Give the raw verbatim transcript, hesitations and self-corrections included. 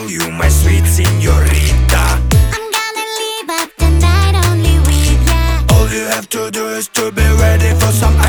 call you my sweet señorita. I'm gonna leave up the night only with ya. All you have to do is to be ready for some